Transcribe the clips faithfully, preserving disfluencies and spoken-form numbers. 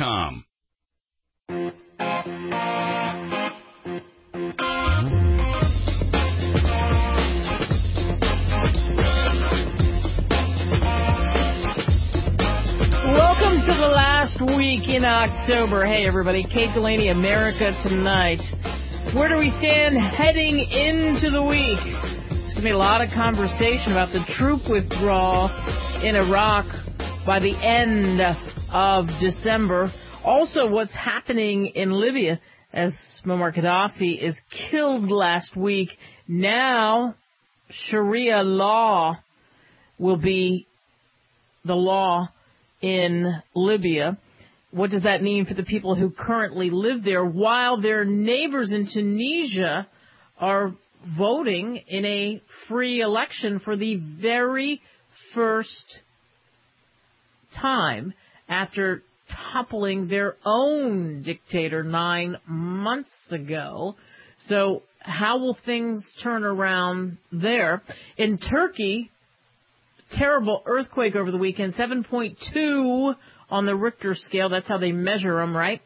com. Welcome to the last week in October. Hey, everybody. Kate Delaney, America Tonight. Where do we stand heading into the week? There's going to be a lot of conversation about the troop withdrawal in Iraq by the end of December. Also, what's happening in Libya as Muammar Gaddafi is killed last week. Now, Sharia law will be the law in Libya. What does that mean for the people who currently live there while their neighbors in Tunisia are voting in a free election for the very first time after toppling their own dictator nine months ago? So how will things turn around there? In Turkey, terrible earthquake over the weekend, seven point two on the Richter scale. That's how they measure them, right?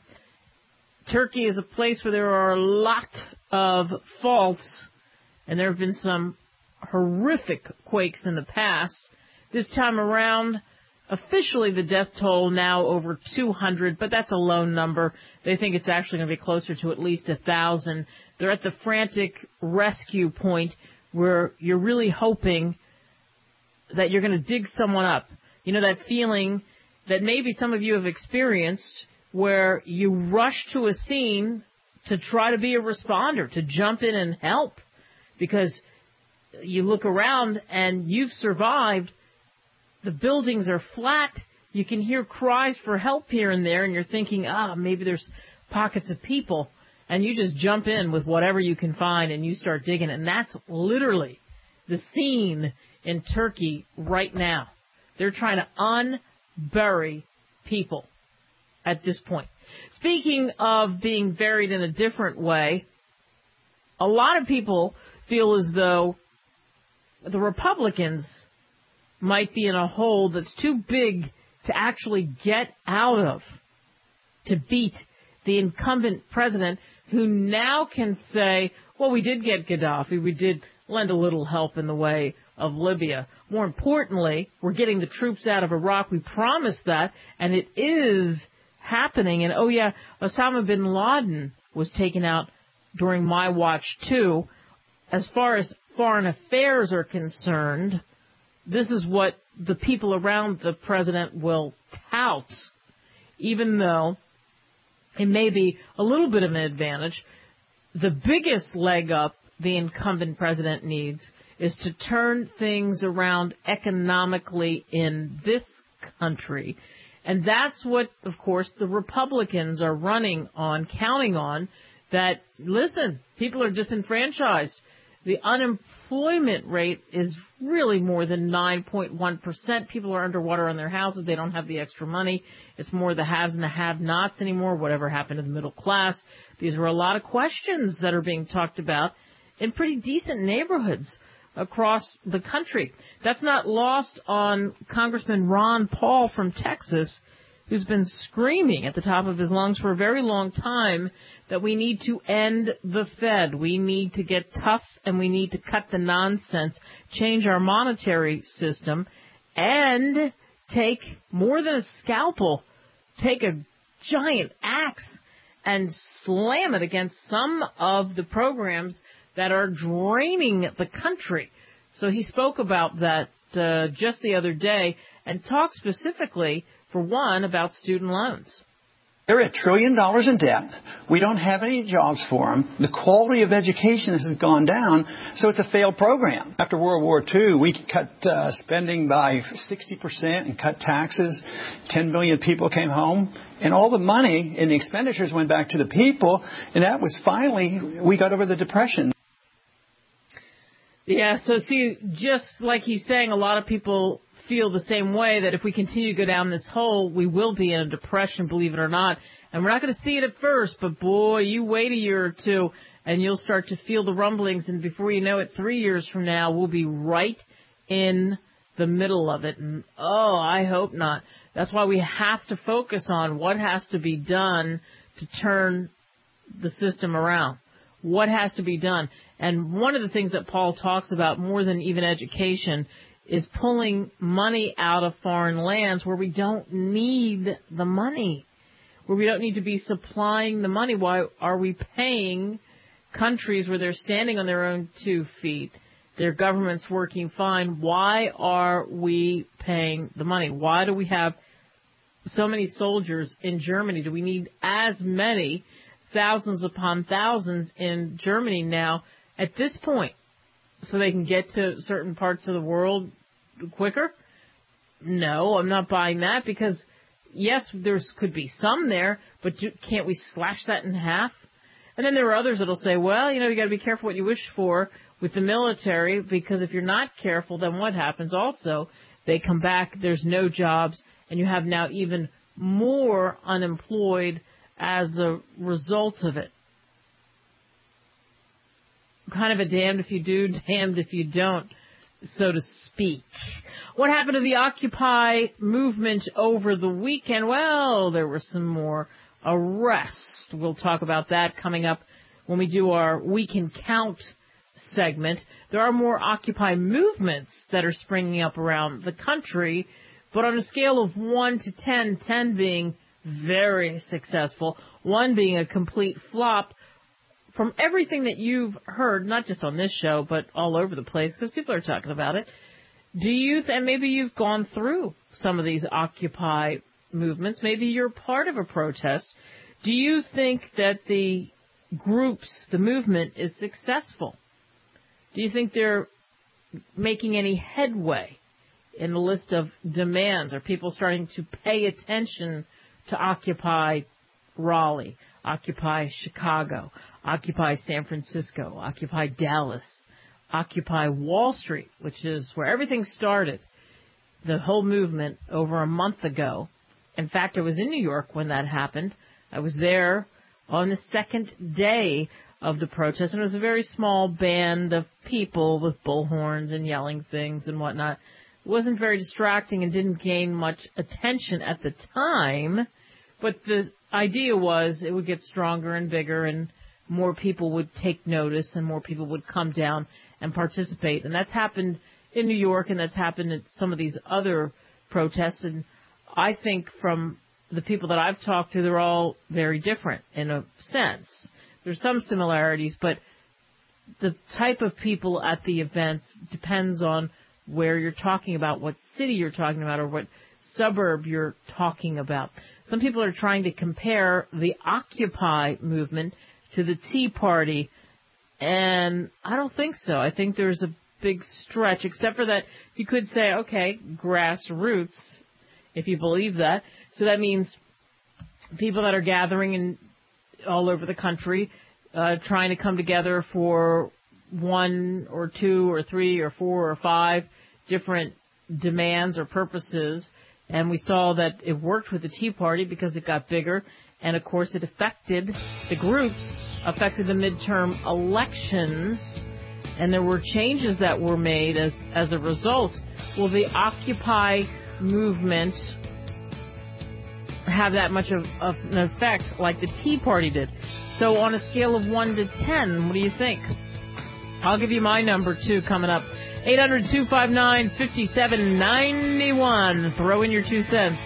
Turkey is a place where there are a lot of faults, and there have been some horrific quakes in the past. This time around, officially the death toll now over two hundred, but that's a low number. They think it's actually going to be closer to at least one thousand. They're at the frantic rescue point where you're really hoping that you're going to dig someone up. You know, that feeling that maybe some of you have experienced where you rush to a scene to try to be a responder, to jump in and help, because you look around and you've survived. The buildings are flat. You can hear cries for help here and there, and you're thinking, ah, maybe there's pockets of people. And you just jump in with whatever you can find, and you start digging. And that's literally the scene in Turkey right now. They're trying to unbury people at this point. Speaking of being buried in a different way, a lot of people feel as though the Republicans might be in a hole that's too big to actually get out of, to beat the incumbent president, who now can say, well, we did get Gaddafi, we did lend a little help in the way of Libya. More importantly, we're getting the troops out of Iraq. We promised that, and it is happening. And, oh, yeah, Osama bin Laden was taken out during my watch, too. As far as foreign affairs are concerned, this is what the people around the president will tout, even though it may be a little bit of an advantage. The biggest leg up the incumbent president needs is to turn things around economically in this country. And that's what, of course, the Republicans are running on, counting on, that, listen, people are disenfranchised. The unemployment rate is really more than nine point one percent. People are underwater on their houses. They don't have the extra money. It's more the haves and the have-nots anymore. Whatever happened to the middle class? These are a lot of questions that are being talked about in pretty decent neighborhoods across the country. That's not lost on Congressman Ron Paul from Texas, who's been screaming at the top of his lungs for a very long time that we need to end the Fed. We need to get tough, and we need to cut the nonsense, change our monetary system, and take more than a scalpel, take a giant axe and slam it against some of the programs that are draining the country. So he spoke about that uh, just the other day and talked specifically, for one, about student loans. They're a trillion dollars in debt. We don't have any jobs for them. The quality of education has gone down, so it's a failed program. After World War Two, we cut uh, spending by sixty percent and cut taxes. ten million people came home, and all the money in the expenditures went back to the people, and that was finally, we got over the Depression. Yeah, so see, just like he's saying, a lot of people feel the same way, that if we continue to go down this hole, we will be in a depression, believe it or not. And we're not going to see it at first, but boy, you wait a year or two and you'll start to feel the rumblings. And before you know it, three years from now, we'll be right in the middle of it. And oh, I hope not. That's why we have to focus on what has to be done to turn the system around. What has to be done? And one of the things that Paul talks about more than even education is pulling money out of foreign lands where we don't need the money, where we don't need to be supplying the money. Why are we paying countries where they're standing on their own two feet, their government's working fine? Why are we paying the money? Why do we have so many soldiers in Germany? Do we need as many, thousands upon thousands in Germany now at this point, so they can get to certain parts of the world quicker? No, I'm not buying that, because yes, there could be some there, but can't we slash that in half? And then there are others that'll say, well, you know, you got to be careful what you wish for with the military, because if you're not careful, then what happens also? They come back, there's no jobs, and you have now even more unemployed as a result of it. Kind of a damned if you do, damned if you don't, so to speak. What happened to the Occupy movement over the weekend? Well, there were some more arrests. We'll talk about that coming up when we do our We Can Count segment. There are more Occupy movements that are springing up around the country, but on a scale of one to ten, ten being very successful, one being a complete flop. From everything that you've heard, not just on this show, but all over the place, because people are talking about it, do you, th- and maybe you've gone through some of these Occupy movements, maybe you're part of a protest, do you think that the groups, the movement is successful? Do you think they're making any headway in the list of demands? Are people starting to pay attention to Occupy Raleigh, Occupy Chicago, Occupy San Francisco, Occupy Dallas, Occupy Wall Street, which is where everything started, the whole movement over a month ago? In fact, I was in New York when that happened. I was there on the second day of the protest, and it was a very small band of people with bullhorns and yelling things and whatnot. It wasn't very distracting and didn't gain much attention at the time, but the idea was it would get stronger and bigger and more people would take notice and more people would come down and participate. And that's happened in New York, and that's happened at some of these other protests. And I think from the people that I've talked to, they're all very different in a sense. There's some similarities, but the type of people at the events depends on where you're talking about, what city you're talking about, or what suburb you're talking about. Some people are trying to compare the Occupy movement to the Tea Party, and I don't think so. I think there's a big stretch, except for that you could say, okay, grassroots, if you believe that. So that means people that are gathering in all over the country, uh, trying to come together for one or two or three or four or five different demands or purposes. And we saw that it worked with the Tea Party because it got bigger. And, of course, it affected the groups, affected the midterm elections. And there were changes that were made as, as a result. Will the Occupy movement have that much of, of an effect like the Tea Party did? So on a scale of one to ten, what do you think? I'll give you my number, too, coming up. eight hundred, two five nine, five seven nine one. Throw in your two cents.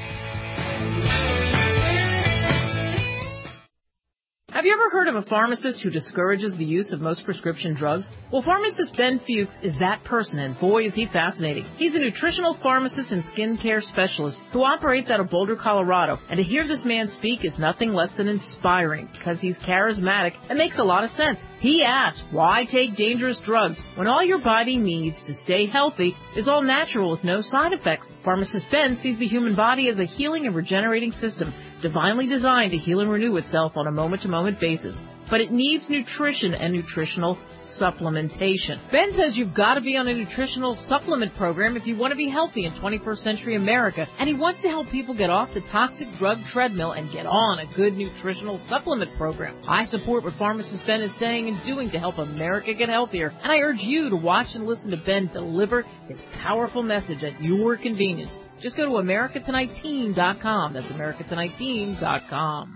Have you ever heard of a pharmacist who discourages the use of most prescription drugs? Well, pharmacist Ben Fuchs is that person, and boy, is he fascinating. He's a nutritional pharmacist and skincare specialist who operates out of Boulder, Colorado. And to hear this man speak is nothing less than inspiring, because he's charismatic and makes a lot of sense. He asks, why take dangerous drugs when all your body needs to stay healthy is all natural with no side effects? Pharmacist Ben sees the human body as a healing and regenerating system, divinely designed to heal and renew itself on a moment-to-moment basis. but it needs nutrition and nutritional supplementation. Ben says you've got to be on a nutritional supplement program if you want to be healthy in twenty-first century America, and he wants to help people get off the toxic drug treadmill and get on a good nutritional supplement program. I support what pharmacist Ben is saying and doing to help America get healthier, and I urge you to watch and listen to Ben deliver his powerful message at your convenience. Just go to America Tonight Team dot com. That's America Tonight Team dot com.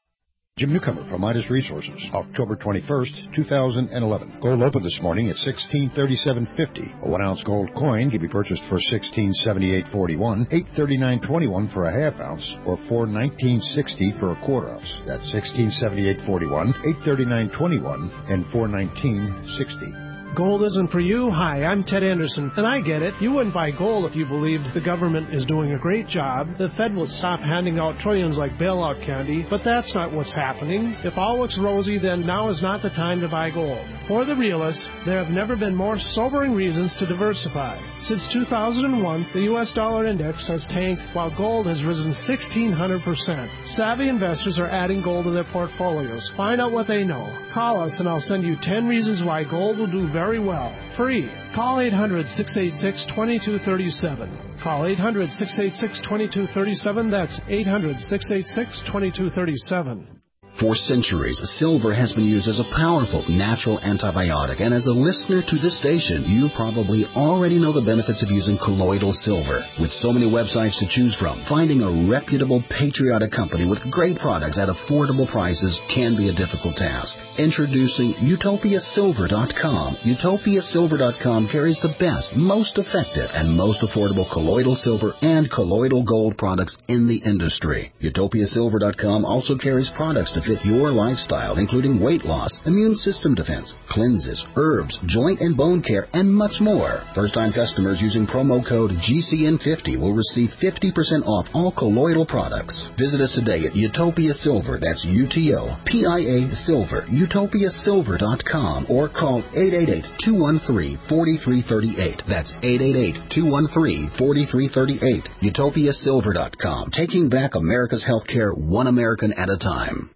Jim Newcomer from Midas Resources, October twenty-first, two thousand eleven. Gold opened this morning at sixteen thirty-seven fifty. A one-ounce gold coin can be purchased for sixteen seventy-eight forty-one, eight thirty-nine twenty-one for a half ounce, or four nineteen sixty for a quarter ounce. That's sixteen seventy-eight forty-one, eight thirty-nine twenty-one, and four nineteen sixty. Gold isn't for you? Hi, I'm Ted Anderson, and I get it. You wouldn't buy gold if you believed the government is doing a great job. The Fed would stop handing out trillions like bailout candy, but that's not what's happening. If all looks rosy, then now is not the time to buy gold. For the realists, there have never been more sobering reasons to diversify. Since two thousand one, the U S dollar index has tanked while gold has risen sixteen hundred percent. Savvy investors are adding gold to their portfolios. Find out what they know. Call us and I'll send you ten reasons why gold will do very well. Free. Call eight hundred, six eight six, two two three seven. Call eight hundred, six eight six, two two three seven. That's eight hundred, six eight six, two two three seven. For centuries, silver has been used as a powerful natural antibiotic, and as a listener to this station, you probably already know the benefits of using colloidal silver. With so many websites to choose from, finding a reputable, patriotic company with great products at affordable prices can be a difficult task. Introducing Utopia Silver dot com. Utopia Silver dot com carries the best, most effective, and most affordable colloidal silver and colloidal gold products in the industry. Utopia Silver dot com also carries products to fit your lifestyle, including weight loss, immune system defense, cleanses, herbs, joint and bone care, and much more. First-time customers using promo code G C N fifty will receive fifty percent off all colloidal products. Visit us today at Utopia Silver, that's U T O P I A Silver, Utopia Silver dot com, or call eight eight eight, two one three, four three three eight. That's eight eight eight, two one three, four three three eight. Utopia Silver dot com, taking back America's healthcare one American at a time.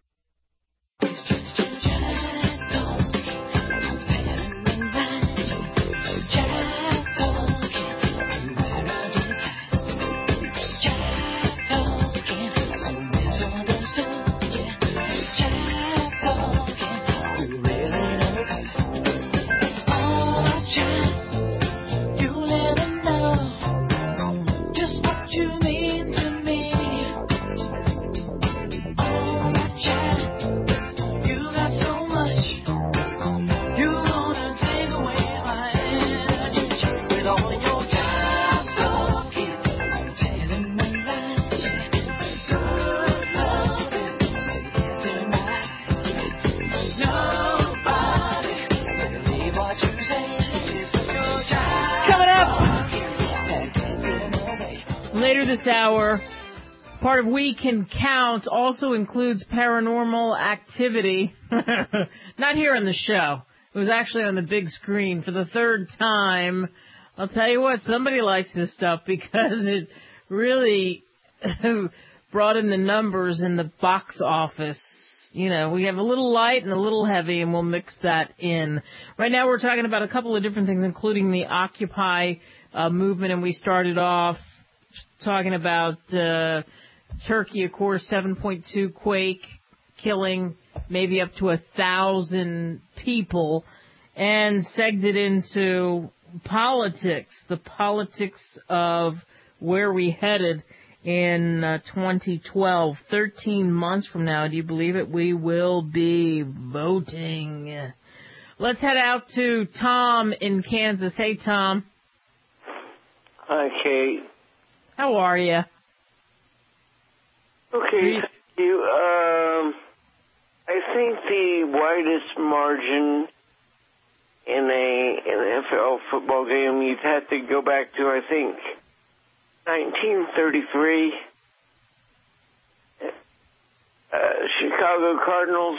Later this hour, part of We Can Count also includes paranormal activity. Not here on the show. It was actually on the big screen for the third time. I'll tell you what, somebody likes this stuff because it really brought in the numbers in the box office. You know, we have a little light and a little heavy, and we'll mix that in. Right now we're talking about a couple of different things, including the Occupy uh, movement, and we started off talking about uh, Turkey, of course, seven point two quake, killing maybe up to a thousand people, and segged it into politics, the politics of where we headed in uh, twenty twelve. thirteen months from now, do you believe it? We will be voting. Let's head out to Tom in Kansas. Hey, Tom. Hi, Kate. How are you? Okay, thank you. Um, I think the widest margin in a in an N F L football game, you'd have to go back to, I think, nineteen thirty-three. Uh, Chicago Cardinals,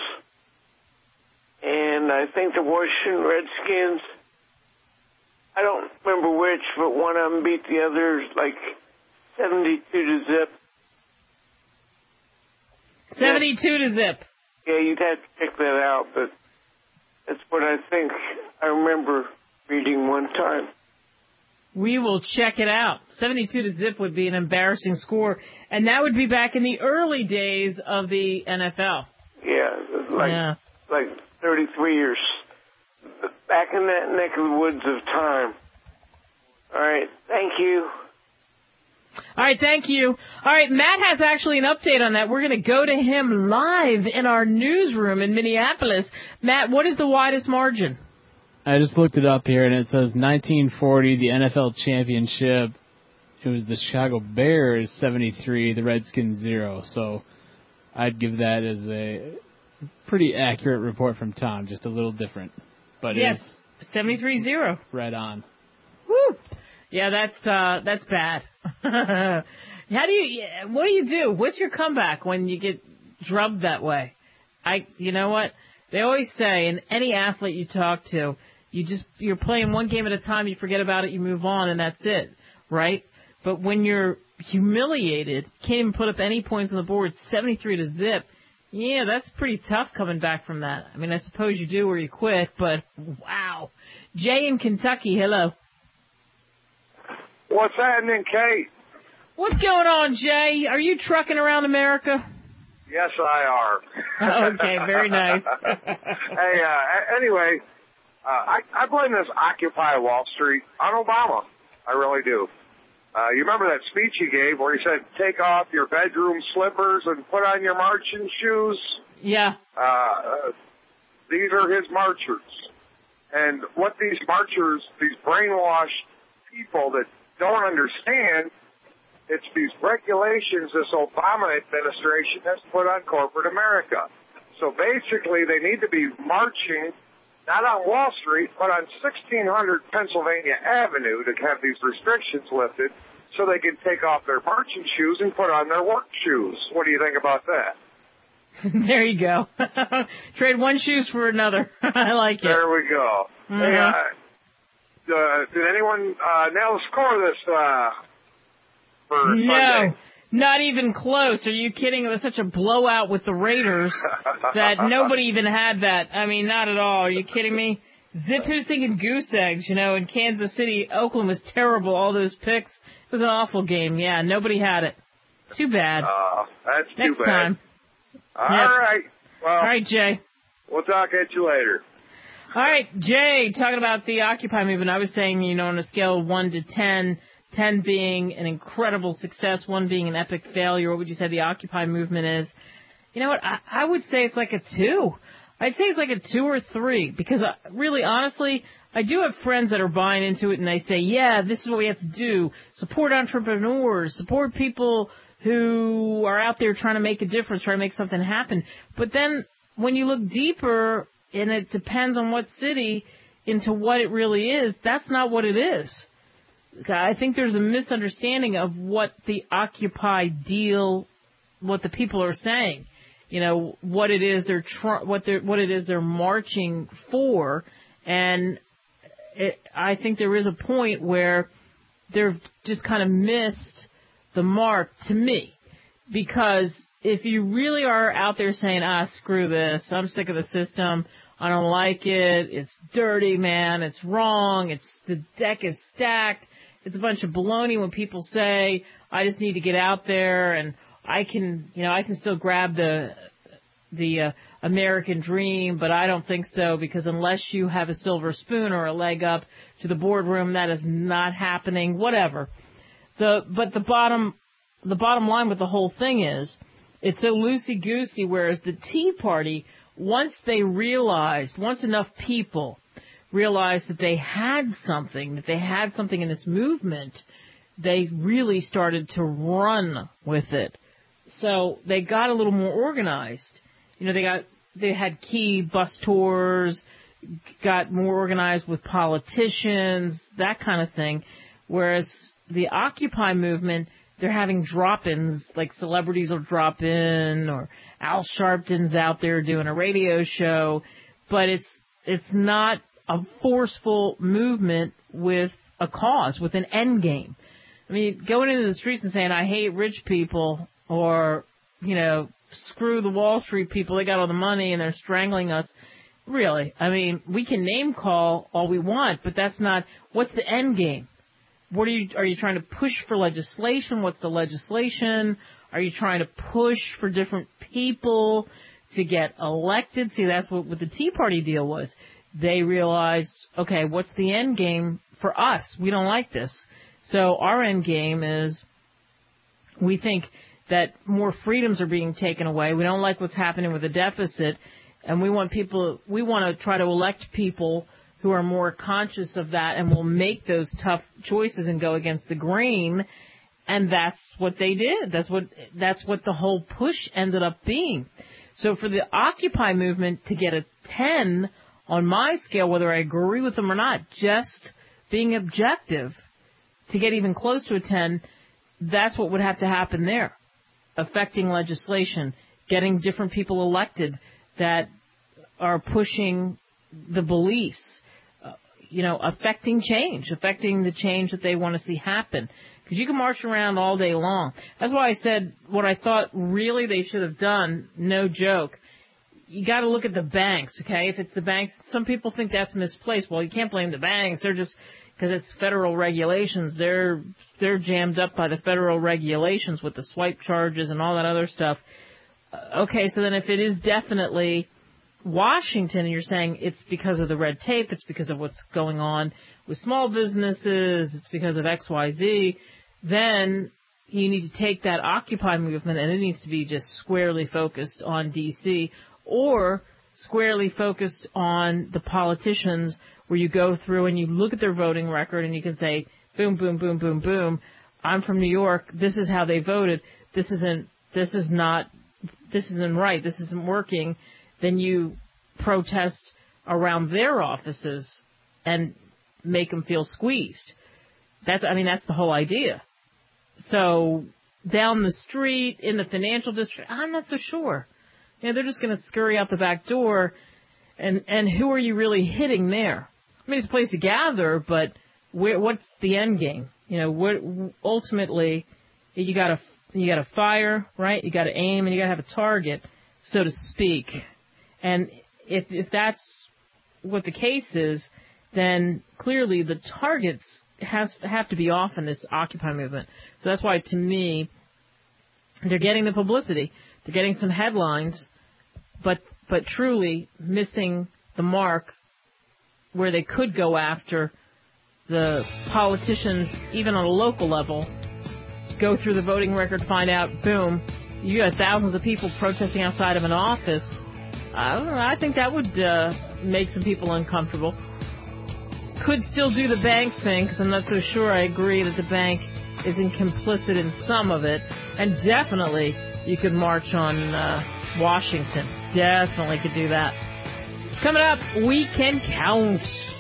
and I think the Washington Redskins. I don't remember which, but one of them beat the others like seventy-two to zip. seventy-two to zip. Yeah, you'd have to check that out, but that's what I think I remember reading one time. We will check it out. seventy-two to zip would be an embarrassing score, and that would be back in the early days of the N F L. Yeah, like yeah. like thirty-three years. Back in that neck of the woods of time. All right, thank you. All right, thank you. All right, Matt has actually an update on that. We're going to go to him live in our newsroom in Minneapolis. Matt, what is the widest margin? I just looked it up here, and it says nineteen forty, the N F L championship. It was the Chicago Bears, seventy-three, the Redskins, zero. So I'd give that as a pretty accurate report from Tom, just a little different. But yes, seventy-three zero. Right on. Woo! Yeah, that's uh, that's bad. How do you? What do you do? What's your comeback when you get drubbed that way? I, you know what? They always say, and any athlete you talk to, you just you're playing one game at a time. You forget about it, you move on, and that's it, right? But when you're humiliated, can't even put up any points on the board, seventy-three to zip. Yeah, that's pretty tough coming back from that. I mean, I suppose you do or you quit, but wow. Jay in Kentucky, hello. What's happening, Kate? What's going on, Jay? Are you trucking around America? Yes, I are. Okay, very nice. Hey, uh, anyway, uh, I, I blame this Occupy Wall Street on Obama. I really do. Uh, you remember that speech he gave where he said, take off your bedroom slippers and put on your marching shoes? Yeah. Uh, these are his marchers. And what these marchers, these brainwashed people that don't understand, it's these regulations this Obama administration has put on corporate America. So basically, they need to be marching not on Wall Street, but on sixteen hundred Pennsylvania Avenue to have these restrictions lifted so they can take off their marching shoes and put on their work shoes. What do you think about that? There you go. Trade one shoes for another. I like it. There we go. Mm-hmm. Hey, uh, uh, did anyone uh, nail the score this uh, for No. Sunday? Not even close. Are you kidding? It was such a blowout with the Raiders that nobody even had that. I mean, not at all. Are you kidding me? Zip who's thinking goose eggs, you know, in Kansas City. Oakland was terrible, all those picks. It was an awful game. Yeah, nobody had it. Too bad. Uh, that's too Next bad. time. All Yep. right. Well, all right, Jay. We'll talk at you later. All right, Jay, talking about the Occupy movement, I was saying, you know, on a scale of one to ten, ten being an incredible success, one being an epic failure, what would you say the Occupy movement is? You know what? I, I would say it's like a two. I'd say it's like a two or three because uh, really, honestly, I do have friends that are buying into it and they say, yeah, this is what we have to do. Support entrepreneurs, support people who are out there trying to make a difference, trying to make something happen. But then when you look deeper, and it depends on what city, into what it really is, that's not what it is. I think there's a misunderstanding of what the Occupy deal, what the people are saying. You know, what it is they're tr- what they're what it is they're marching for, and it, I think there is a point where they've just kind of missed the mark to me, because if you really are out there saying, ah, screw this, I'm sick of the system, I don't like it, it's dirty, man, it's wrong, it's the deck is stacked, it's a bunch of baloney when people say, I just need to get out there and I can, you know, I can still grab the the uh, American dream, but I don't think so, because unless you have a silver spoon or a leg up to the boardroom, that is not happening, whatever. The but the bottom the bottom line with the whole thing is it's so loosey-goosey, whereas the Tea Party, once they realized, once enough people realized that they had something, that they had something in this movement, they really started to run with it. So they got a little more organized. You know, they got they had key bus tours, got more organized with politicians, that kind of thing. Whereas the Occupy movement, they're having drop-ins, like celebrities will drop in, or Al Sharpton's out there doing a radio show, but it's it's not a forceful movement with a cause, with an end game. I mean, going into the streets and saying, I hate rich people, or, you know, screw the Wall Street people. They got all the money and they're strangling us. Really, I mean, we can name call all we want, but that's not, what's the end game? What are you, are you trying to push for legislation? What's the legislation? Are you trying to push for different people to get elected? See, that's what, what the Tea Party deal was. They realized, okay, what's the end game for us? We don't like this. So our end game is we think that more freedoms are being taken away. We don't like what's happening with the deficit. And we want people, we want to try to elect people who are more conscious of that and will make those tough choices and go against the grain. And that's what they did. That's what, that's what the whole push ended up being. So for the Occupy movement to get a ten on my scale, whether I agree with them or not, just being objective, to get even close to a ten, that's what would have to happen there. Affecting legislation, getting different people elected that are pushing the beliefs, uh, you know, affecting change, affecting the change that they want to see happen. Because you can march around all day long. That's why I said what I thought really they should have done, no joke. You got to look at the banks, okay? If it's the banks, some people think that's misplaced. Well, you can't blame the banks. They're just, because it's federal regulations, they're they're jammed up by the federal regulations with the swipe charges and all that other stuff. Okay, so then if it is definitely Washington and you're saying it's because of the red tape, it's because of what's going on with small businesses, it's because of X Y Z, then you need to take that Occupy movement and it needs to be just squarely focused on D C or squarely focused on the politicians where you go through and you look at their voting record and you can say, boom, boom, boom, boom, boom, I'm from New York, this is how they voted, this isn't, this is not this isn't right, this isn't working, then you protest around their offices and make them feel squeezed. That's, I mean, that's the whole idea. So down the street, in the financial district, I'm not so sure. You know, they're just going to scurry out the back door, and, and who are you really hitting there? I mean, it's a place to gather, but where, what's the end game? You know, what, ultimately, you got to You got to fire, right? You got to aim, and you got to have a target, so to speak. And if if that's what the case is, then clearly the targets has have to be off in this Occupy movement. So that's why, to me, they're getting the publicity, they're getting some headlines, but but truly missing the mark where they could go after the politicians, even on a local level. Go through the voting record, find out, boom, you got thousands of people protesting outside of an office. I don't know, I think that would uh, make some people uncomfortable. Could still do the bank thing, because I'm not so sure I agree that the bank isn't complicit in some of it. And definitely you could march on uh, Washington. Definitely could do that. Coming up, we can count.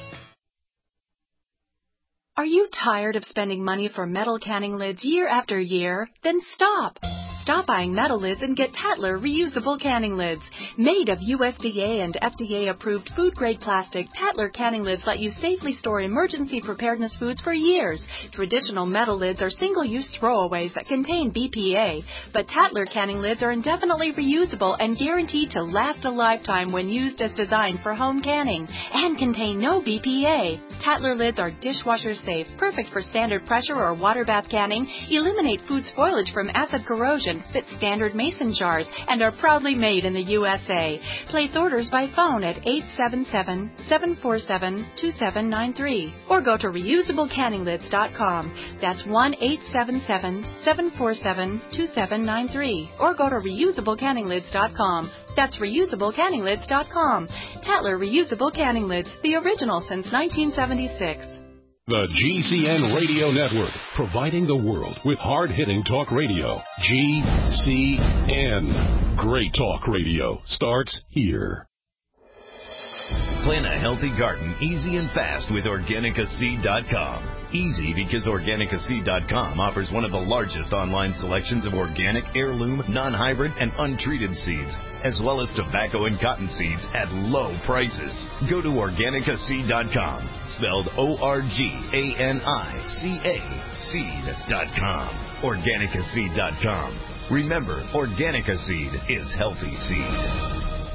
Are you tired of spending money for metal canning lids year after year? Then stop! Stop buying metal lids and get Tatler reusable canning lids. Made of U S D A and F D A-approved food-grade plastic, Tatler canning lids let you safely store emergency preparedness foods for years. Traditional metal lids are single-use throwaways that contain B P A, but Tatler canning lids are indefinitely reusable and guaranteed to last a lifetime when used as designed for home canning, and contain no B P A. Tatler lids are dishwasher safe, perfect for standard pressure or water bath canning, eliminate food spoilage from acid corrosion, fit standard mason jars, and are proudly made in the U S A. Place orders by phone at eight seven seven, seven four seven, two seven nine three or go to reusable canning lids dot com. That's one eight seven seven, seven four seven, two seven nine three or go to reusable canning lids dot com. That's reusable canning lids dot com. Tatler Reusable Canning Lids, the original since nineteen seventy-six. The G C N Radio Network, providing the world with hard-hitting talk radio. G C N. Great talk radio starts here. Plan a healthy garden easy and fast with Organica Seed dot com. Easy because Organica Seed dot com offers one of the largest online selections of organic, heirloom, non-hybrid, and untreated seeds, as well as tobacco and cotton seeds at low prices. Go to Organica Seed dot com, spelled O R G A N I C A, seed dot com. Organica Seed dot com. Remember, Organica seed is healthy seed.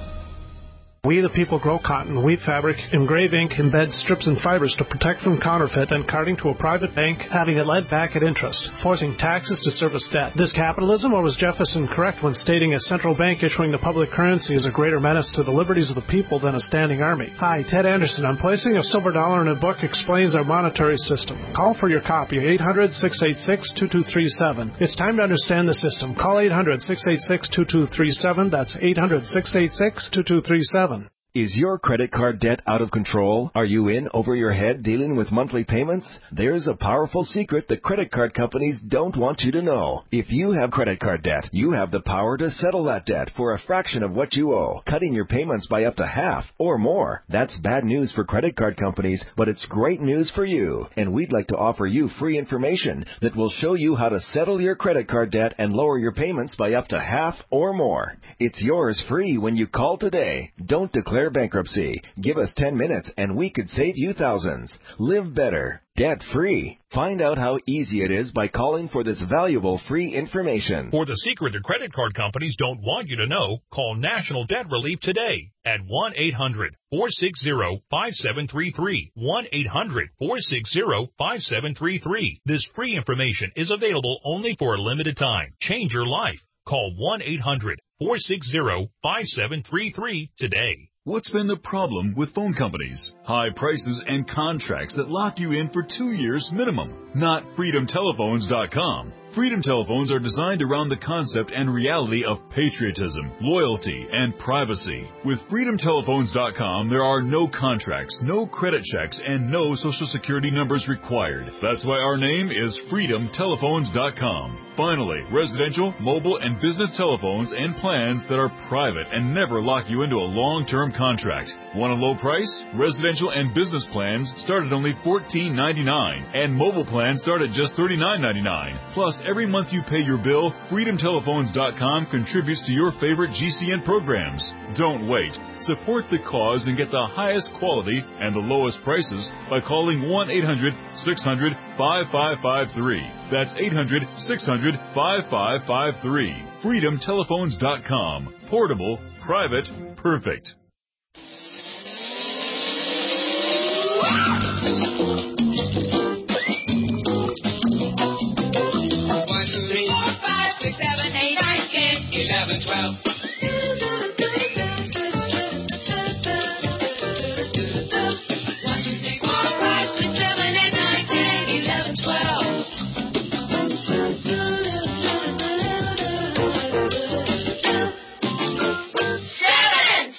We the people grow cotton, weave fabric, engrave ink, embed strips and fibers to protect from counterfeit and carting to a private bank, having it lent back at interest, forcing taxes to service debt. This capitalism, or was Jefferson correct when stating a central bank issuing the public currency is a greater menace to the liberties of the people than a standing army? Hi, Ted Anderson. On placing a silver dollar in a book explains our monetary system. Call for your copy, eight hundred, six eight six, two two three seven. It's time to understand the system. Call eight hundred, six eight six, two two three seven. That's eight hundred, six eight six, two two three seven. Is your credit card debt out of control? Are you in over your head dealing with monthly payments? There's a powerful secret that credit card companies don't want you to know. If you have credit card debt, you have the power to settle that debt for a fraction of what you owe, cutting your payments by up to half or more. That's bad news for credit card companies, but it's great news for you. And we'd like to offer you free information that will show you how to settle your credit card debt and lower your payments by up to half or more. It's yours free when you call today. Don't declare bankruptcy. Give us ten minutes and we could save you thousands. Live better, debt free. Find out how easy it is by calling for this valuable free information. For the secret the credit card companies don't want you to know, call National Debt Relief today at one eight hundred, four six zero, five seven three three. one eight hundred, four six zero, five seven three three. This free information is available only for a limited time. Change your life. Call one eight hundred, four six zero, five seven three three today. What's been the problem with phone companies? High prices and contracts that lock you in for two years minimum. Not freedom telephones dot com. Freedom Telephones are designed around the concept and reality of patriotism, loyalty, and privacy. With freedom telephones dot com, there are no contracts, no credit checks, and no social security numbers required. That's why our name is freedom telephones dot com. Finally, residential, mobile, and business telephones and plans that are private and never lock you into a long-term contract. Want a low price? Residential and business plans start at only fourteen ninety-nine, and mobile plans start at just thirty-nine ninety-nine. Plus, every month you pay your bill, freedom telephones dot com contributes to your favorite G C N programs. Don't wait. Support the cause and get the highest quality and the lowest prices by calling one eight hundred, six hundred, five five five three. That's eight hundred, six hundred, five five five three. freedom telephones dot com. Portable, private, perfect. eleven, twelve. one, two, three, four, five, six, seven, eight, nine, ten, eleven, twelve. Seven!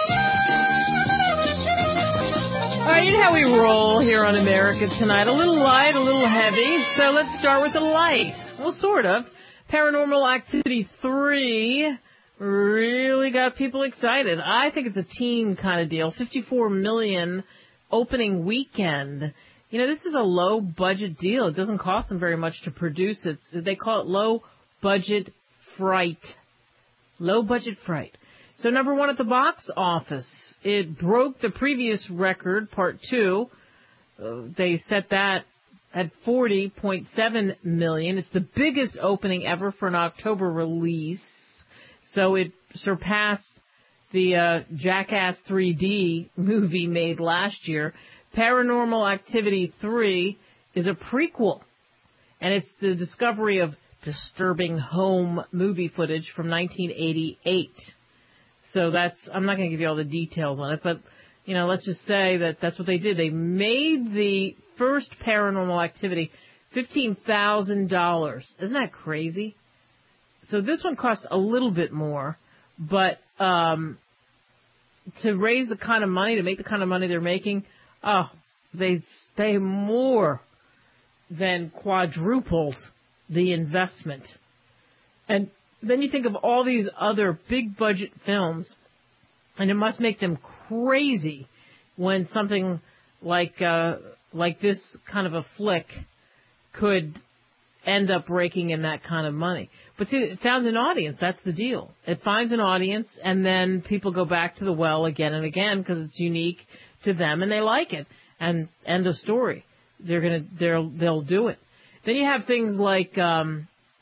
All right, you know how we roll here on America Tonight. A little light, a little heavy. So let's start with the light. Well, sort of. Paranormal Activity three really got people excited. I think it's a teen kind of deal. fifty-four million dollars opening weekend. You know, this is a low-budget deal. It doesn't cost them very much to produce it. They call it low-budget fright. Low-budget fright. So number one at the box office. It broke the previous record, part two. Uh, they set that at forty point seven million dollars. It's the biggest opening ever for an October release. So it surpassed the uh, Jackass three D movie made last year. Paranormal Activity three is a prequel, and it's the discovery of disturbing home movie footage from nineteen eighty-eight. So that's, I'm not going to give you all the details on it, but, you know, let's just say that that's what they did. They made the first Paranormal Activity fifteen thousand dollars. Isn't that crazy? So this one cost a little bit more, but um, to raise the kind of money, to make the kind of money they're making, oh, they they more than quadrupled the investment. And then you think of all these other big budget films, and it must make them crazy when something like uh, like this kind of a flick could end up raking in that kind of money. But see, it found an audience. That's the deal. It finds an audience, and then people go back to the well again and again because it's unique to them, and they like it. And end of story. They're gonna, they'll, they'll do it. Then you have things like um,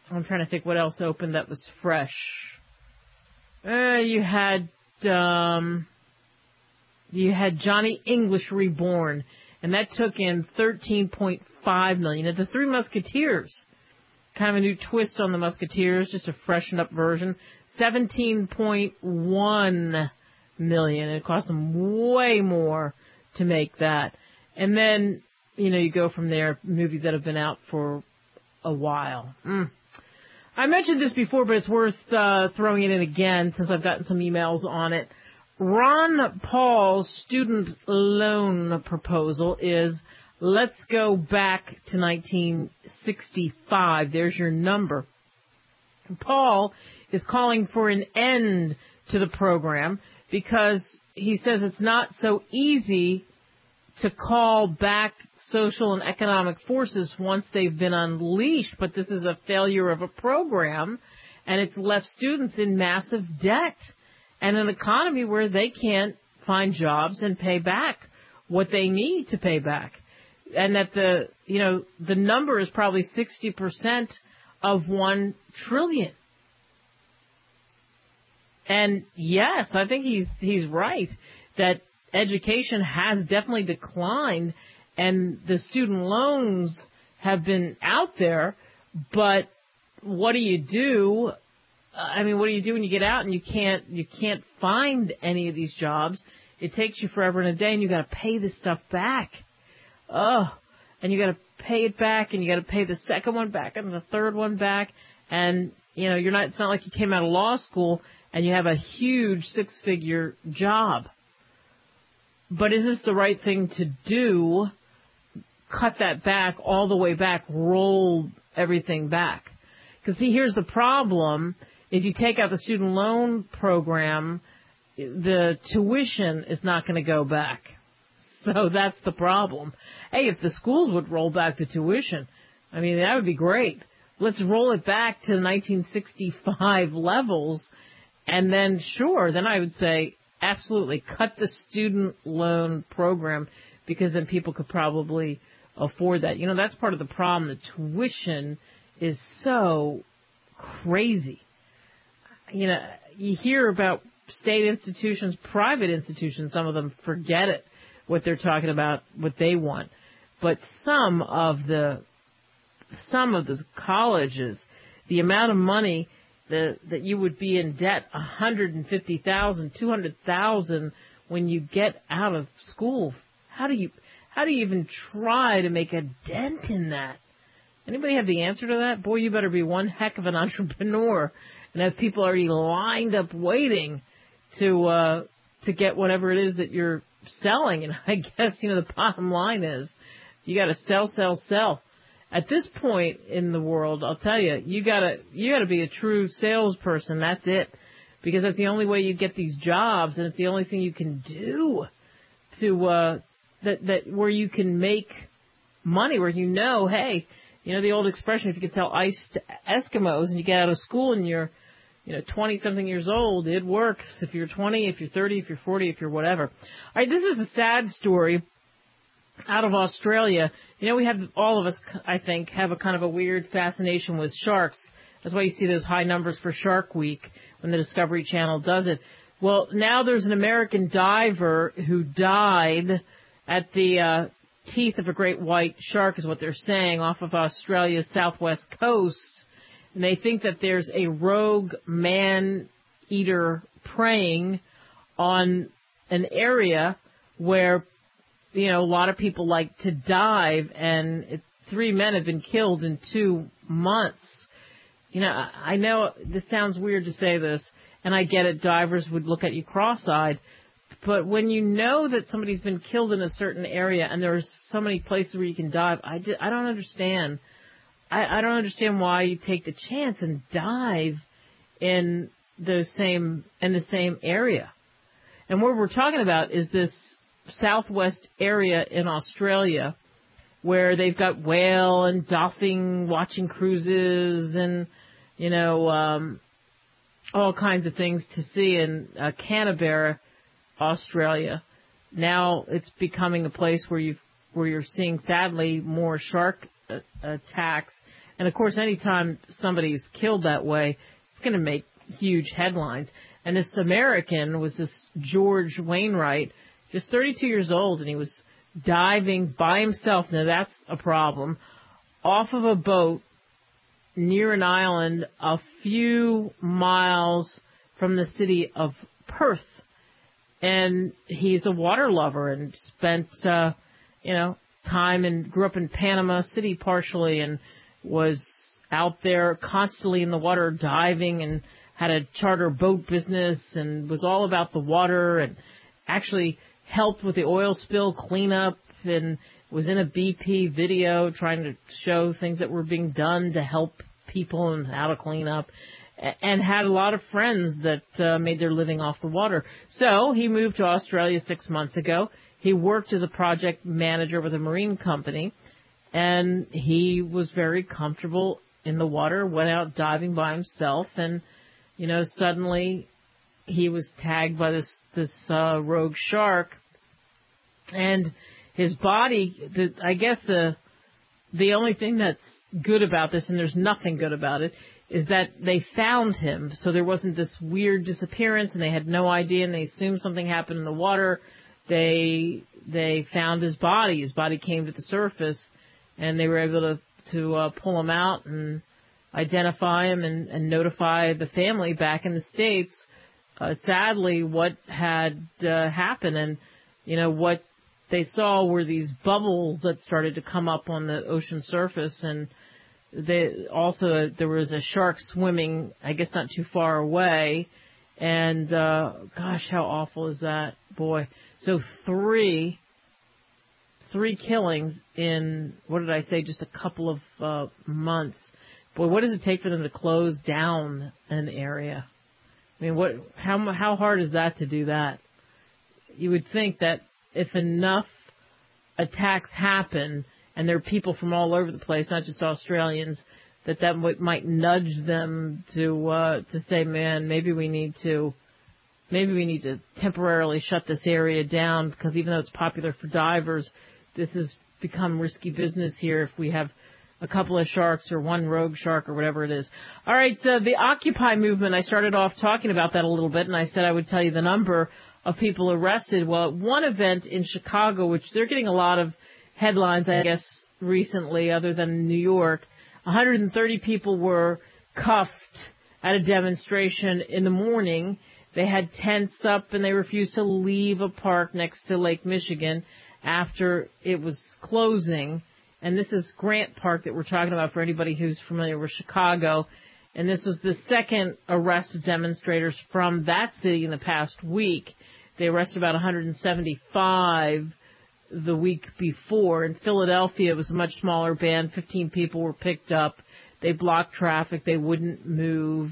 I'm trying to think what else opened that was fresh. Uh, you had um, you had Johnny English Reborn, and that took in thirteen point five million. And the Three Musketeers, kind of a new twist on the Musketeers, just a freshened up version, seventeen point one million. It cost them way more to make that. And then, you know, you go from there, movies that have been out for a while. Mm. I mentioned this before, but it's worth uh, throwing it in again since I've gotten some emails on it. Ron Paul's student loan proposal is, let's go back to nineteen sixty-five. There's your number. Paul is calling for an end to the program because he says it's not so easy to call back social and economic forces once they've been unleashed, but this is a failure of a program, and it's left students in massive debt and an economy where they can't find jobs and pay back what they need to pay back. And that the, you know, the number is probably sixty percent of one trillion. And yes, I think he's, he's right that education has definitely declined and the student loans have been out there, but what do you do? I mean, what do you do when you get out and you can't, you can't find any of these jobs? It takes you forever and a day and you got to pay this stuff back. Oh, and you got to pay it back and you got to pay the second one back and the third one back. And, you know, you're not, it's not like you came out of law school and you have a huge six figure job. But is this the right thing to do? Cut that back all the way back, roll everything back. Because see, here's the problem. If you take out the student loan program, the tuition is not going to go back. So that's the problem. Hey, if the schools would roll back the tuition, I mean, that would be great. Let's roll it back to nineteen sixty-five levels. And then, sure, then I would say, absolutely, cut the student loan program because then people could probably afford that. You know, that's part of the problem. The tuition is so crazy. You know, you hear about state institutions, private institutions, some of them forget it, what they're talking about, what they want. But some of the, some of the colleges, the amount of money the, that you would be in debt, one hundred fifty thousand dollars, two hundred thousand dollars when you get out of school. How do you, how do you even try to make a dent in that? Anybody have the answer to that? Boy, you better be one heck of an entrepreneur and have people already lined up waiting to, uh, to get whatever it is that you're selling. And I guess, you know, the bottom line is you got to sell, sell, sell. At this point in the world, I'll tell you, you gotta, you gotta be a true salesperson. That's it. Because that's the only way you get these jobs and it's the only thing you can do to, uh, that, that, where you can make money, where you know, hey, you know, the old expression, if you could sell ice to Eskimos and you get out of school and you're, you know, twenty something years old, it works. If you're twenty, if you're thirty, if you're forty, if you're whatever. All right. This is a sad story out of Australia. You know, we have, all of us, I think, have a kind of a weird fascination with sharks. That's why you see those high numbers for Shark Week when the Discovery Channel does it. Well, now there's an American diver who died at the uh, teeth of a great white shark, is what they're saying, off of Australia's southwest coast. And they think that there's a rogue man-eater preying on an area where, you know, a lot of people like to dive, and it, three men have been killed in two months. You know, I know this sounds weird to say this, and I get it, divers would look at you cross-eyed, but when you know that somebody's been killed in a certain area and there's so many places where you can dive, I, di- I don't understand. I, I don't understand why you take the chance and dive in the same in the same area. And what we're talking about is this southwest area in Australia where they've got whale and dolphin watching cruises and, you know, um, all kinds of things to see in uh, Canberra, Australia. Now it's becoming a place where you where you're seeing, sadly, more shark uh, attacks And, of course, anytime somebody's killed that way, it's going to make huge headlines. And this American was this George Wainwright, just thirty-two years old, and he was diving by himself. Now, that's a problem. Off of a boat near an island a few miles from the city of Perth. And he's a water lover and spent, uh, you know, time and grew up in Panama City partially and was out there constantly in the water diving and had a charter boat business and was all about the water and actually helped with the oil spill cleanup and was in a B P video trying to show things that were being done to help people and how to clean up, and had a lot of friends that uh, made their living off the water. So he moved to Australia six months ago. He worked as a project manager with a marine company, and he was very comfortable in the water, went out diving by himself, and, you know, suddenly he was tagged by this, this uh, rogue shark, and his body, the, I guess the the only thing that's good about this, and there's nothing good about it, is that they found him. So there wasn't this weird disappearance, and they had no idea, and they assumed something happened in the water. They they found his body. His body came to the surface, and they were able to, to uh, pull him out and identify him and, and notify the family back in the States, uh, sadly, what had uh, happened. And, you know, what they saw were these bubbles that started to come up on the ocean surface, and they also there was a shark swimming, I guess not too far away, and uh, gosh, how awful is that, boy? So three, three killings in, what did I say, just a couple of uh, months. Boy, what does it take for them to close down an area? I mean, what? How how hard is that to do that? You would think that if enough attacks happen, and there are people from all over the place, not just Australians, that that w- might nudge them to uh, to say, man, maybe we need to, maybe we need to temporarily shut this area down, because even though it's popular for divers, this has become risky business here if we have a couple of sharks or one rogue shark or whatever it is. All right, uh, the Occupy movement, I started off talking about that a little bit, and I said I would tell you the number of people arrested. Well, at one event in Chicago, which they're getting a lot of headlines, I guess, recently, other than New York, one hundred thirty people were cuffed at a demonstration in the morning. They had tents up, and they refused to leave a park next to Lake Michigan after it was closing. And this is Grant Park that we're talking about for anybody who's familiar with Chicago. And this was the second arrest of demonstrators from that city in the past week. They arrested about one hundred seventy-five the week before. In Philadelphia, it was a much smaller band. fifteen people were picked up. They blocked traffic. They wouldn't move.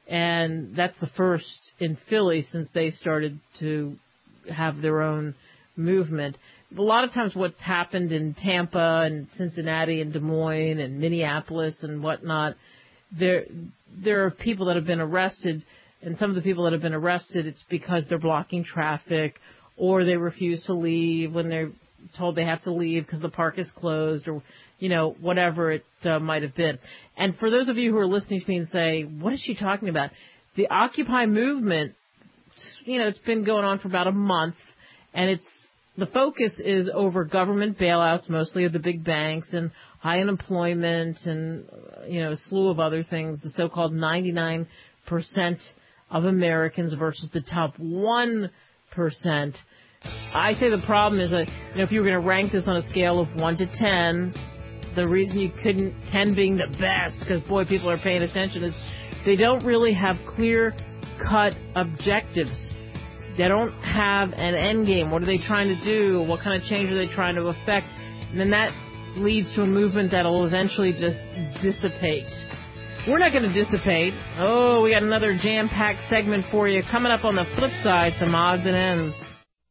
And that's the first in Philly since they started to have their own movement. A lot of times what's happened in Tampa and Cincinnati and Des Moines and Minneapolis and whatnot, there there are people that have been arrested, and some of the people that have been arrested, it's because they're blocking traffic, or they refuse to leave when they're told they have to leave because the park is closed, or, you know, whatever it uh, might have been. And for those of you who are listening to me and say, what is she talking about? The Occupy movement, you know, it's been going on for about a month, and it's the focus is over government bailouts, mostly of the big banks, and high unemployment and, you know, a slew of other things, the so-called ninety-nine percent of Americans versus the top one percent. I say the problem is that, you know, if you were going to rank this on a scale of one to ten, the reason you couldn't, ten being the best, because, boy, people are paying attention, is they don't really have clear-cut objectives. They don't have an end game. What are they trying to do? What kind of change are they trying to affect? And then that leads to a movement that will eventually just dissipate. We're not going to dissipate. Oh, we got another jam-packed segment for you coming up on the flip side, some odds and ends.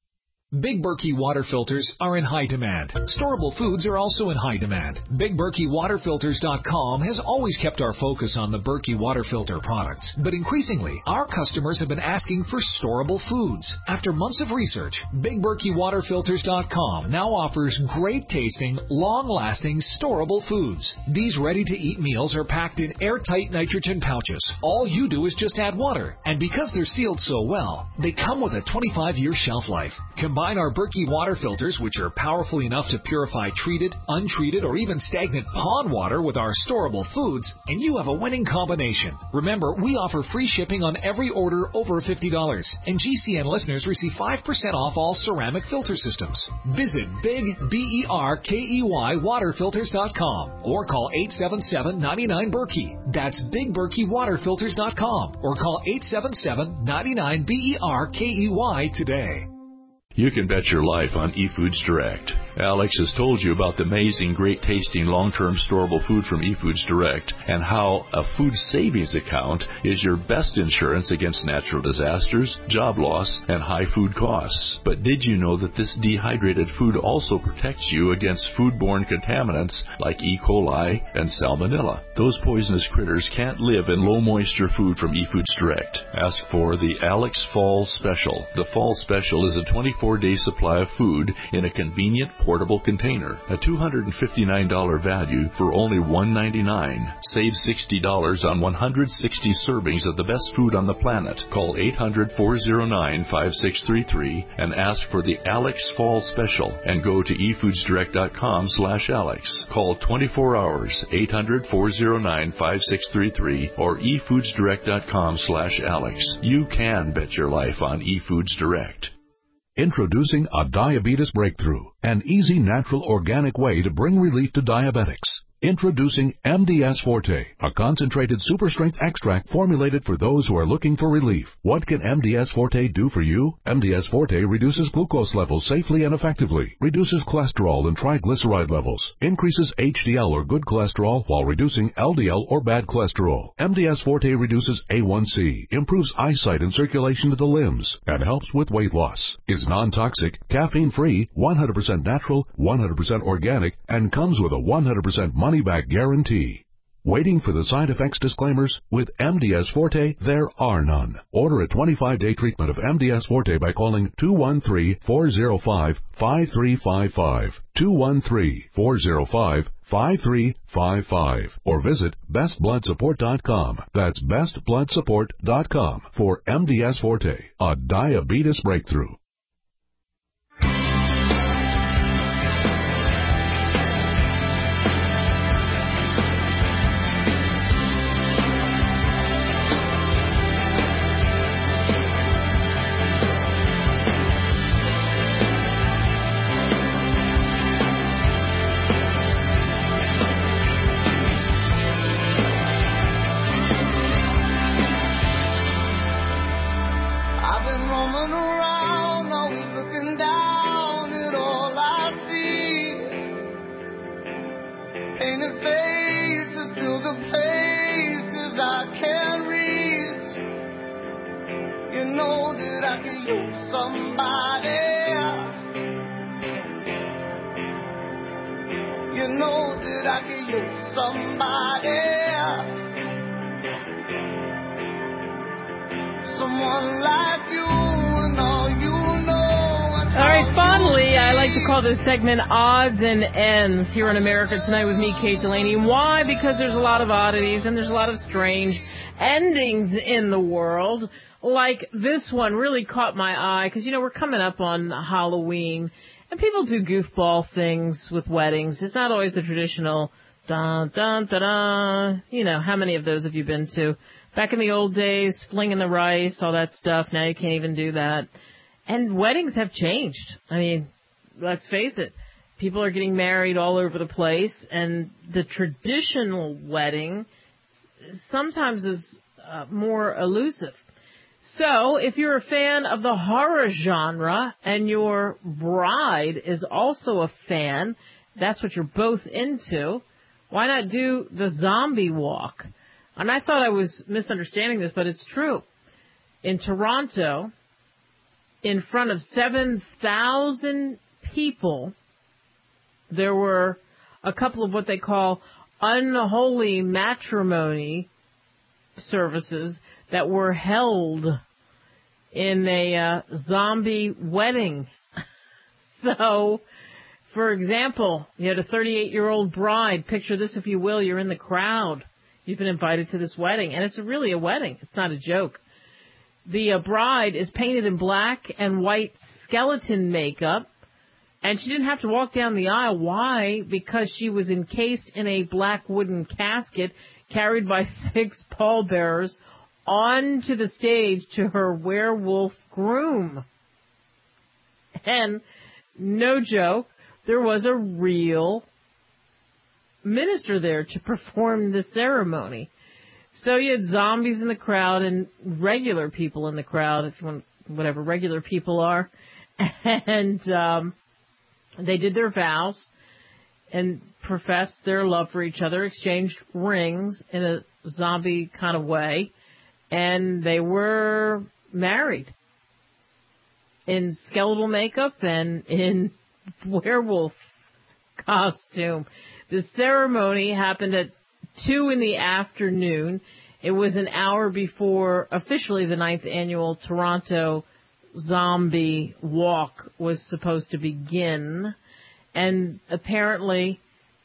Big Berkey water filters are in high demand. Storable foods are also in high demand. Big Berkey Water Filters dot com has always kept our focus on the Berkey water filter products, but increasingly, our customers have been asking for storable foods. After months of research, Big Berkey Water Filters dot com now offers great tasting, long-lasting, storable foods. These ready-to-eat meals are packed in airtight nitrogen pouches. All you do is just add water, and because they're sealed so well, they come with a twenty-five year shelf life. Combine our Berkey water filters, which are powerful enough to purify treated, untreated, or even stagnant pond water with our storable foods, and you have a winning combination. Remember, we offer free shipping on every order over fifty dollars, and G C N listeners receive five percent off all ceramic filter systems. Visit Big B E R K E Y Water Filters dot com or call eight seven seven, nine nine, Berkey. That's Big Berkey Water Filters dot com or call eight seven seven, nine nine, B E R K E Y today. You can bet your life on eFoods Direct. Alex has told you about the amazing, great-tasting, long-term storable food from eFoods Direct and how a food savings account is your best insurance against natural disasters, job loss, and high food costs. But did you know that this dehydrated food also protects you against foodborne contaminants like E. coli and Salmonella? Those poisonous critters can't live in low-moisture food from eFoods Direct. Ask for the Alex Fall Special. The Fall Special is a twenty-four day supply of food in a convenient portable container. A two hundred fifty-nine dollars value for only one hundred ninety-nine dollars. Save sixty dollars on one hundred sixty servings of the best food on the planet. Call eight hundred, four oh nine, five six three three and ask for the Alex Fall Special and go to e foods direct dot com slash Alex. Call twenty-four hours, eight hundred, four oh nine, five six three three or e foods direct dot com slash Alex. You can bet your life on eFoods Direct. Introducing a diabetes breakthrough, an easy, natural, organic way to bring relief to diabetics. Introducing M D S Forte, a concentrated super strength extract formulated for those who are looking for relief. What can M D S Forte do for you? M D S Forte reduces glucose levels safely and effectively, reduces cholesterol and triglyceride levels, increases H D L or good cholesterol while reducing L D L or bad cholesterol. M D S Forte reduces A one C, improves eyesight and circulation to the limbs, and helps with weight loss. Is non-toxic, caffeine-free, one hundred percent natural, one hundred percent organic, and comes with a one hundred percent money-back guarantee. Waiting for the side effects disclaimers? With M D S Forte, there are none. Order a twenty-five day treatment of M D S Forte by calling two one three, four oh five, five three five five, two one three, four oh five, five three five five, or visit best blood support dot com. That's best blood support dot com for M D S Forte, a diabetes breakthrough. This segment Odds and Ends here in America Tonight with me, Kate Delaney. Why? Because there's a lot of oddities and there's a lot of strange endings in the world. Like this one really caught my eye because, you know, we're coming up on Halloween and people do goofball things with weddings. It's not always the traditional dun dun dun dun. You know, how many of those have you been to? Back in the old days, flinging the rice, all that stuff. Now you can't even do that. And weddings have changed. I mean, let's face it, people are getting married all over the place, and the traditional wedding sometimes is uh, more elusive. So if you're a fan of the horror genre and your bride is also a fan, that's what you're both into, why not do the zombie walk? And I thought I was misunderstanding this, but it's true. In Toronto, in front of seven thousand people. There were a couple of what they call unholy matrimony services that were held in a uh, zombie wedding. So, for example, you had a thirty-eight-year-old bride. Picture this, if you will. You're in the crowd. You've been invited to this wedding, and it's really a wedding. It's not a joke. The uh, bride is painted in black and white skeleton makeup, and she didn't have to walk down the aisle. Why? Because she was encased in a black wooden casket carried by six pallbearers onto the stage to her werewolf groom. And no joke, there was a real minister there to perform the ceremony. So you had zombies in the crowd and regular people in the crowd, if you want, whatever regular people are. And um, they did their vows and professed their love for each other, exchanged rings in a zombie kind of way, and they were married in skeletal makeup and in werewolf costume. The ceremony happened at two in the afternoon. It was an hour before officially the ninth annual Toronto Zombie Walk was supposed to begin. And apparently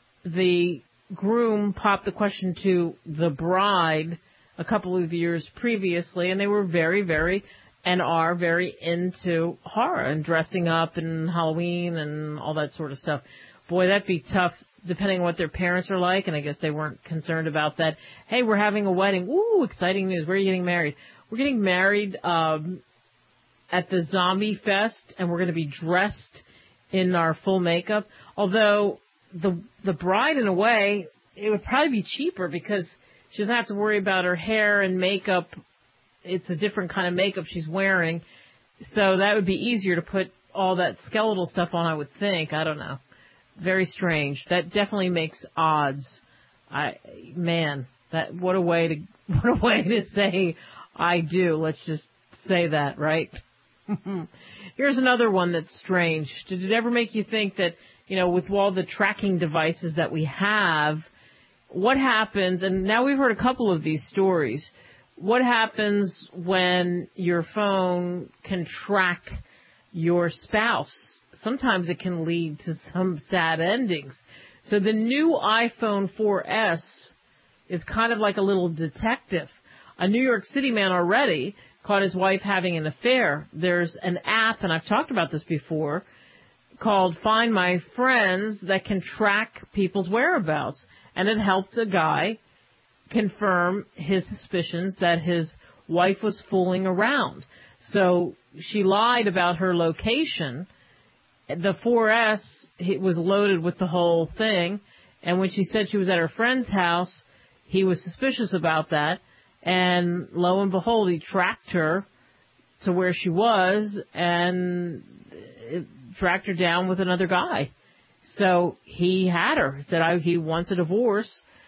the groom popped the question to the bride a couple of years previously, and they were very, very, and are very into horror and dressing up and Halloween and all that sort of stuff. Boy, that'd be tough, depending on what their parents are like, and I guess they weren't concerned about that. Hey, we're having a wedding. Ooh, exciting news. Where are you getting married? We're getting married um, at the Zombie Fest, and we're going to be dressed in our full makeup. Although the the bride, in a way, it would probably be cheaper because she doesn't have to worry about her hair and makeup. It's a different kind of makeup she's wearing. So that would be easier to put all that skeletal stuff on, I would think. I don't know. Very strange. That definitely makes odds. I man, that what a way to what a way to say I do. Let's just say that, right? Here's another one that's strange. Did it ever make you think that, you know, with all the tracking devices that we have, what happens, and now we've heard a couple of these stories, what happens when your phone can track your spouse? Sometimes it can lead to some sad endings. So the new iPhone four S is kind of like a little detective. A New York City man already caught his wife having an affair. There's an app, and I've talked about this before, called Find My Friends that can track people's whereabouts. And it helped a guy confirm his suspicions that his wife was fooling around. So she lied about her location. The four S it was loaded with the whole thing. And when she said she was at her friend's house, he was suspicious about that. And lo and behold, he tracked her to where she was and it tracked her down with another guy. So he had her. He said I, he wants a divorce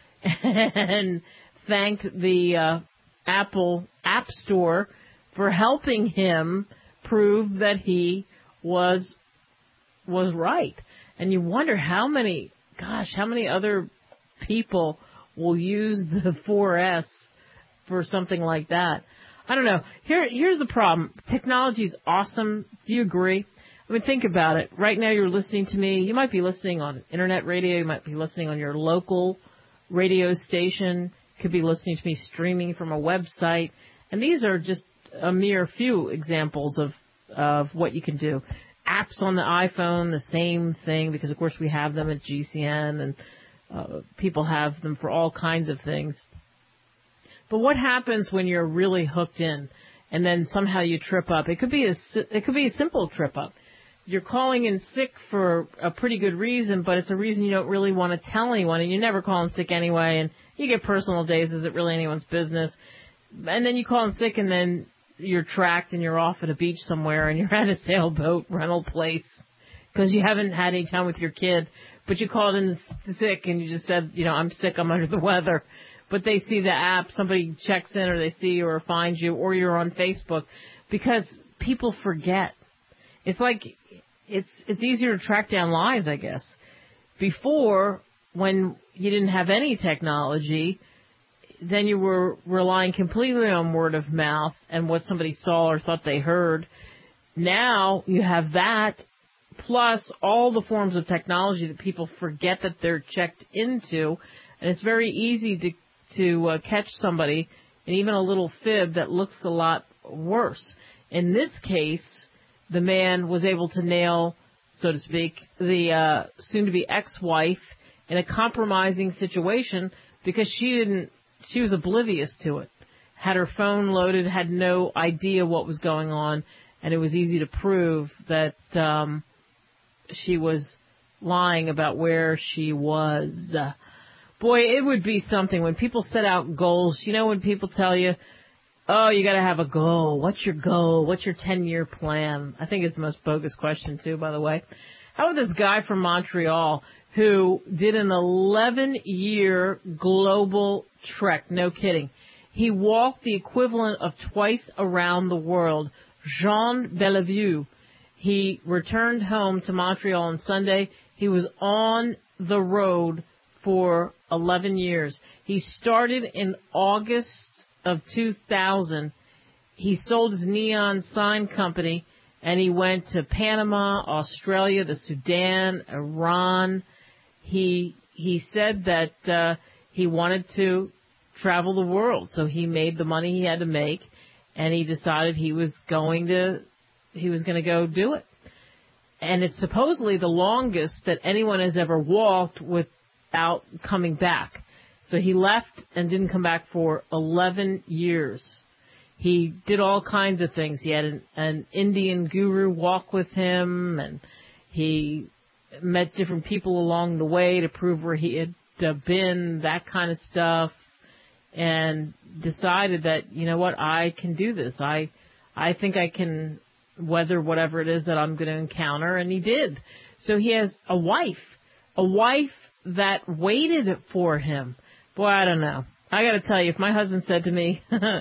and thanked the uh, Apple App Store for helping him prove that he was was right. And you wonder how many, gosh, how many other people will use the four S for something like that. I don't know. Here, here's the problem. Technology is awesome. Do you agree? I mean, think about it. Right now you're listening to me. You might be listening on internet radio. You might be listening on your local radio station. You could be listening to me streaming from a website. And these are just a mere few examples of, of what you can do. Apps on the iPhone, the same thing, because, of course, we have them at G C N, and uh, people have them for all kinds of things. But what happens when you're really hooked in and then somehow you trip up? It could be a, it could be a simple trip up. You're calling in sick for a pretty good reason, but it's a reason you don't really want to tell anyone, and you never call in sick anyway, and you get personal days. Is it really anyone's business? And then you call in sick, and then you're tracked, and you're off at a beach somewhere, and you're at a sailboat rental place because you haven't had any time with your kid, but you called in sick, and you just said, you know, I'm sick, I'm under the weather. But they see the app, somebody checks in, or they see you or finds you, or you're on Facebook, because people forget. It's like it's it's easier to track down lies, I guess. Before, when you didn't have any technology, then you were relying completely on word of mouth and what somebody saw or thought they heard. Now you have that, plus all the forms of technology that people forget that they're checked into, and it's very easy to to uh, catch somebody, and even a little fib that looks a lot worse. In this case, the man was able to nail, so to speak, the uh, soon-to-be ex-wife in a compromising situation because she didn't, she was oblivious to it, had her phone loaded, had no idea what was going on, and it was easy to prove that um, she was lying about where she was. Uh, boy, it would be something when people set out goals. You know, when people tell you, oh, you got to have a goal. What's your goal? What's your ten-year plan? I think it's the most bogus question, too, by the way. How about this guy from Montreal who did an eleven-year global trek? No kidding. He walked the equivalent of twice around the world. Jean Bellevue. He returned home to Montreal on Sunday. He was on the road for eleven years. He started in August of two thousand. He sold his neon sign company, and he went to Panama, Australia, the Sudan, Iran. He he said that uh, he wanted to travel the world, so he made the money he had to make, and he decided he was going to he was going to go do it. And it's supposedly the longest that anyone has ever walked without coming back. So he left and didn't come back for eleven years. He did all kinds of things. He had an, an Indian guru walk with him, and he met different people along the way to prove where he had uh, been, that kind of stuff, and decided that, you know what, I can do this. I, I think I can weather whatever it is that I'm going to encounter, and he did. So he has a wife, a wife that waited for him. Boy, I don't know. I got to tell you, if my husband said to me,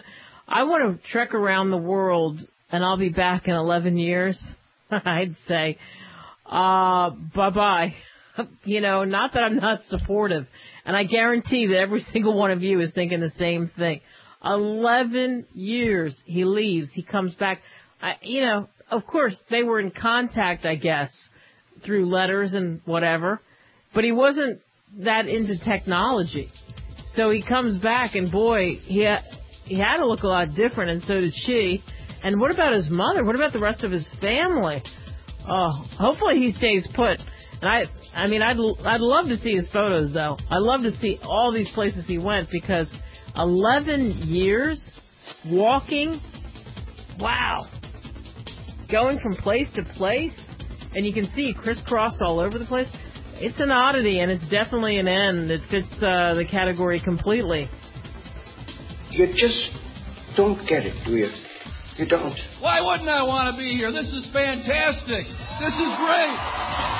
I want to trek around the world and I'll be back in eleven years, I'd say, uh, bye-bye. You know, not that I'm not supportive. And I guarantee that every single one of you is thinking the same thing. eleven years he leaves. He comes back. I, you know, of course, they were in contact, I guess, through letters and whatever. But he wasn't that into technology. So he comes back, and boy, he ha- he had to look a lot different, and so did she. And what about his mother? What about the rest of his family? Oh, hopefully he stays put. And I, I mean, I'd I'd love to see his photos, though. I'd love to see all these places he went, because eleven years walking, wow, going from place to place, and you can see crisscrossed all over the place. It's an oddity, and it's definitely an end. It fits uh, the category completely. You just don't get it, do you? You don't. Why wouldn't I want to be here? This is fantastic. This is great.